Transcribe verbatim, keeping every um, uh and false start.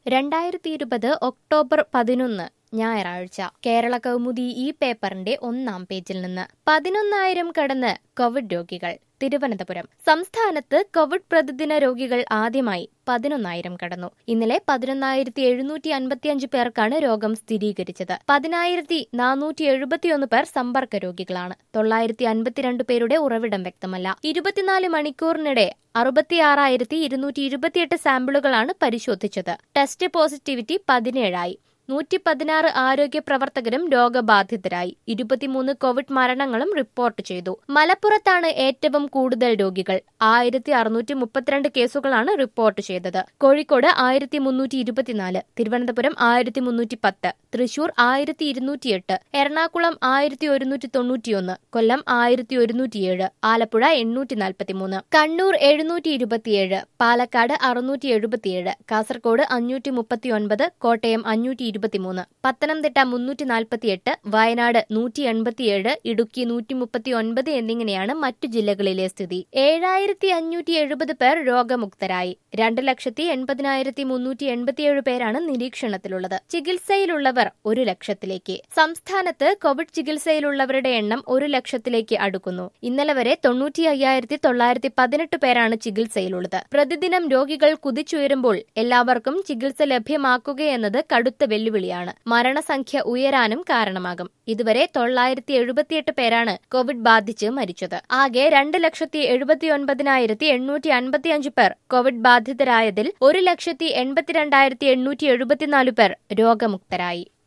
രണ്ടായിരത്തി ഇരുപത് ഒക്ടോബർ പതിനൊന്ന് ഞായറാഴ്ച കേരള കൗമുദി ഈ പേപ്പറിന്റെ ഒന്നാം പേജിൽ നിന്ന് പതിനൊന്നായിരം കടന്ന് കോവിഡ് രോഗികൾ. തിരുവനന്തപുരം സംസ്ഥാനത്ത് കോവിഡ് പ്രതിദിന രോഗികൾ ആദ്യമായി പതിനൊന്നായിരം കടന്നു. ഇന്നലെ പതിനൊന്നായിരത്തി എഴുന്നൂറ്റി അൻപത്തിയഞ്ച് പേർക്കാണ് രോഗം സ്ഥിരീകരിച്ചത്. പതിനായിരത്തി നാനൂറ്റി എഴുപത്തിയൊന്ന് പേർ സമ്പർക്ക രോഗികളാണ്. തൊള്ളായിരത്തി അൻപത്തിരണ്ട് പേരുടെ ഉറവിടം വ്യക്തമല്ല. ഇരുപത്തിനാല് മണിക്കൂറിനിടെ അറുപത്തിയാറായിരത്തി ഇരുന്നൂറ്റി ഇരുപത്തിയെട്ട് സാമ്പിളുകളാണ് പരിശോധിച്ചത്. ടെസ്റ്റ് പോസിറ്റിവിറ്റി പതിനേഴായി. നൂറ്റി പതിനാറ് ആരോഗ്യ പ്രവർത്തകരും രോഗബാധിതരായി. ഇരുപത്തിമൂന്ന് കോവിഡ് മരണങ്ങളും റിപ്പോർട്ട് ചെയ്തു. മലപ്പുറത്താണ് ഏറ്റവും കൂടുതൽ രോഗികൾ. ആയിരത്തി അറുന്നൂറ്റി മുപ്പത്തിരണ്ട് കേസുകളാണ് റിപ്പോർട്ട് ചെയ്തത്. കോഴിക്കോട് ആയിരത്തി മുന്നൂറ്റി ഇരുപത്തിനാല്, തിരുവനന്തപുരം ആയിരത്തി മുന്നൂറ്റി പത്ത്, തൃശൂർ ആയിരത്തി ഇരുന്നൂറ്റിയെട്ട്, എറണാകുളം ആയിരത്തി ഒരുന്നൂറ്റി തൊണ്ണൂറ്റിയൊന്ന്, കൊല്ലം ആയിരത്തി ഒരുന്നൂറ്റിയേഴ്, ആലപ്പുഴ എണ്ണൂറ്റി നാൽപ്പത്തിമൂന്ന്, കണ്ണൂർ എഴുന്നൂറ്റി ഇരുപത്തിയേഴ്, പാലക്കാട് അറുന്നൂറ്റി എഴുപത്തിയേഴ്, കാസർഗോഡ് അഞ്ഞൂറ്റി മുപ്പത്തിയൊൻപത്, കോട്ടയം അഞ്ഞൂറ്റി ഇരുപത്തിമൂന്ന്, പത്തനംതിട്ട മുന്നൂറ്റി നാൽപ്പത്തിയെട്ട്, വയനാട് നൂറ്റി എൺപത്തിയേഴ്, ഇടുക്കി നൂറ്റി മുപ്പത്തി ഒൻപത് എന്നിങ്ങനെയാണ് മറ്റു ജില്ലകളിലെ സ്ഥിതി. ഏഴായിരത്തി അഞ്ഞൂറ്റി എഴുപത് പേർ രോഗമുക്തരായി. രണ്ട് ലക്ഷത്തി എൺപതിനായിരത്തി മുന്നൂറ്റി എൺപത്തിയേഴ് പേരാണ് നിരീക്ഷണത്തിലുള്ളത്. ചികിത്സയിലുള്ളവർ ഒരു ലക്ഷത്തിലേക്ക്. സംസ്ഥാനത്ത് കോവിഡ് ചികിത്സയിലുള്ളവരുടെ എണ്ണം ഒരു ലക്ഷത്തിലേക്ക് അടുക്കുന്നു. ഇന്നലെ വരെ തൊണ്ണൂറ്റി അയ്യായിരത്തി തൊള്ളായിരത്തി പതിനെട്ട് പേരാണ് ചികിത്സയിലുള്ളത്. പ്രതിദിനം രോഗികൾ കുതിച്ചുയരുമ്പോൾ എല്ലാവർക്കും ചികിത്സ ലഭ്യമാക്കുകയെന്നത് കടുത്ത വെല്ലുവിളിയാണ്. മരണസംഖ്യ ഉയരാനും കാരണമാകും. ഇതുവരെ തൊള്ളായിരത്തി എഴുപത്തിയെട്ട് പേരാണ് കോവിഡ് ബാധിച്ച് മരിച്ചത്. ആകെ രണ്ട് ലക്ഷത്തി എഴുപത്തി ഒൻപതിനായിരത്തി എണ്ണൂറ്റി അൻപത്തിയഞ്ച് പേർ കോവിഡ് ബാധിതരായതിൽ ഒരു ലക്ഷത്തി എൺപത്തിരണ്ടായിരത്തി എണ്ണൂറ്റി എഴുപത്തിനാല് പേർ രോഗമുക്തരായി.